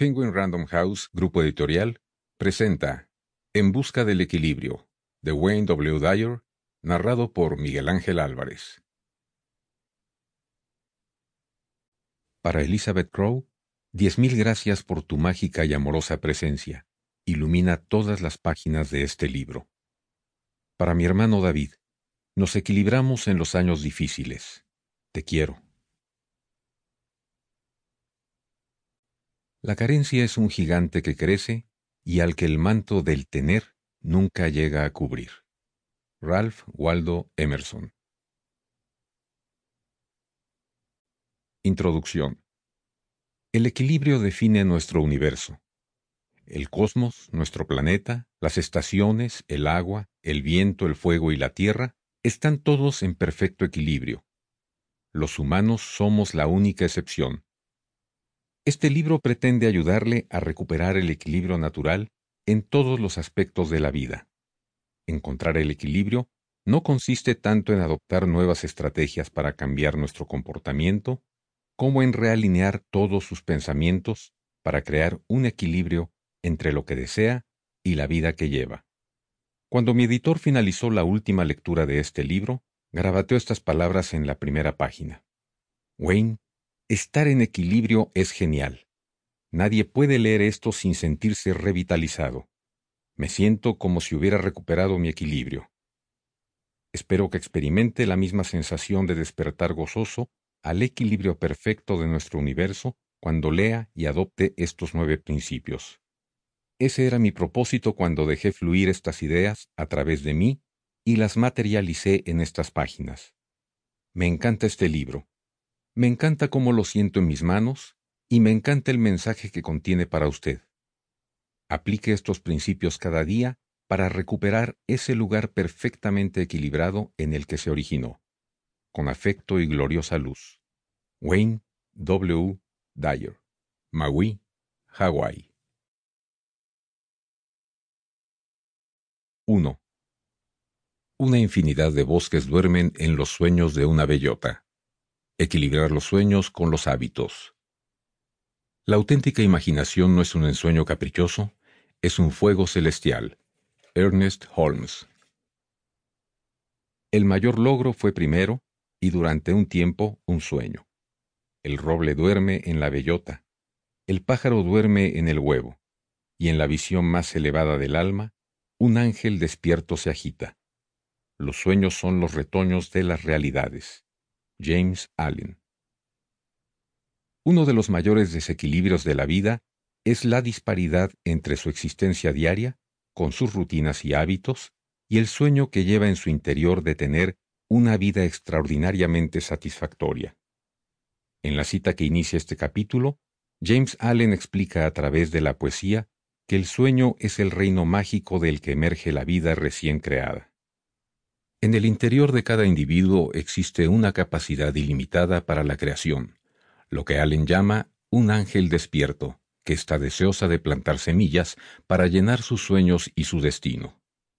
Penguin Random House, Grupo Editorial, presenta En busca del equilibrio, de Wayne W. Dyer, narrado por Miguel Ángel Álvarez. Para Elizabeth Crowe, 10,000 gracias por tu mágica y amorosa presencia. Ilumina todas las páginas de este libro. Para mi hermano David, nos equilibramos en los años difíciles. Te quiero. La carencia es un gigante que crece y al que el manto del tener nunca llega a cubrir. Ralph Waldo Emerson. Introducción. El equilibrio define nuestro universo. El cosmos, nuestro planeta, las estaciones, el agua, el viento, el fuego y la tierra están todos en perfecto equilibrio. Los humanos somos la única excepción. Este libro pretende ayudarle a recuperar el equilibrio natural en todos los aspectos de la vida. Encontrar el equilibrio no consiste tanto en adoptar nuevas estrategias para cambiar nuestro comportamiento, como en realinear todos sus pensamientos para crear un equilibrio entre lo que desea y la vida que lleva. Cuando mi editor finalizó la última lectura de este libro, garabateó estas palabras en la primera página. Wayne, estar en equilibrio es genial. Nadie puede leer esto sin sentirse revitalizado. Me siento como si hubiera recuperado mi equilibrio. Espero que experimente la misma sensación de despertar gozoso al equilibrio perfecto de nuestro universo cuando lea y adopte estos 9 principios. Ese era mi propósito cuando dejé fluir estas ideas a través de mí y las materialicé en estas páginas. Me encanta este libro. Me encanta cómo lo siento en mis manos y me encanta el mensaje que contiene para usted. Aplique estos principios cada día para recuperar ese lugar perfectamente equilibrado en el que se originó. Con afecto y gloriosa luz. Wayne W. Dyer, Maui, Hawái. 1. Una infinidad de bosques duermen en los sueños de una bellota. Equilibrar los sueños con los hábitos. La auténtica imaginación no es un ensueño caprichoso, es un fuego celestial. Ernest Holmes. El mayor logro fue primero, y durante un tiempo, un sueño. El roble duerme en la bellota, el pájaro duerme en el huevo, y en la visión más elevada del alma, un ángel despierto se agita. Los sueños son los retoños de las realidades. James Allen. Uno de los mayores desequilibrios de la vida es la disparidad entre su existencia diaria, con sus rutinas y hábitos, y el sueño que lleva en su interior de tener una vida extraordinariamente satisfactoria. En la cita que inicia este capítulo, James Allen explica a través de la poesía que el sueño es el reino mágico del que emerge la vida recién creada. En el interior de cada individuo existe una capacidad ilimitada para la creación, lo que Allen llama un ángel despierto, que está deseosa de plantar semillas para llenar sus sueños y su destino.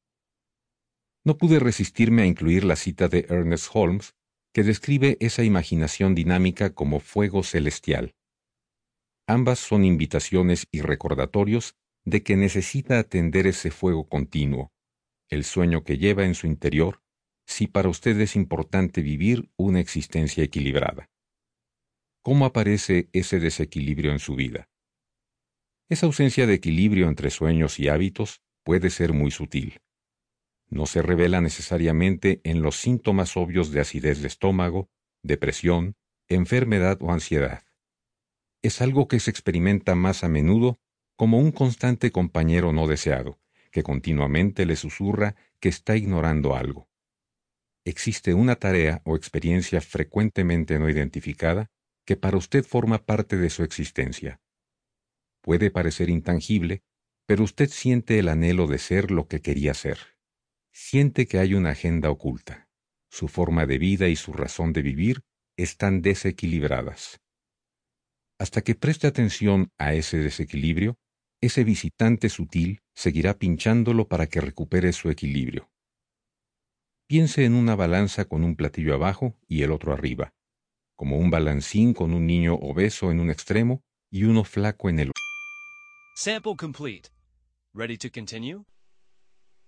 No pude resistirme a incluir la cita de Ernest Holmes, que describe esa imaginación dinámica como fuego celestial. Ambas son invitaciones y recordatorios de que necesita atender ese fuego continuo, el sueño que lleva en su interior, si para usted es importante vivir una existencia equilibrada. ¿Cómo aparece ese desequilibrio en su vida? Esa ausencia de equilibrio entre sueños y hábitos puede ser muy sutil. No se revela necesariamente en los síntomas obvios de acidez de estómago, depresión, enfermedad o ansiedad. Es algo que se experimenta más a menudo como un constante compañero no deseado, que continuamente le susurra que está ignorando algo. Existe una tarea o experiencia frecuentemente no identificada que para usted forma parte de su existencia. Puede parecer intangible, pero usted siente el anhelo de ser lo que quería ser. Siente que hay una agenda oculta. Su forma de vida y su razón de vivir están desequilibradas. Hasta que preste atención a ese desequilibrio, ese visitante sutil seguirá pinchándolo para que recupere su equilibrio. Piense en una balanza con un platillo abajo y el otro arriba, como un balancín con un niño obeso en un extremo y uno flaco en el otro. Sample complete. Ready to continue?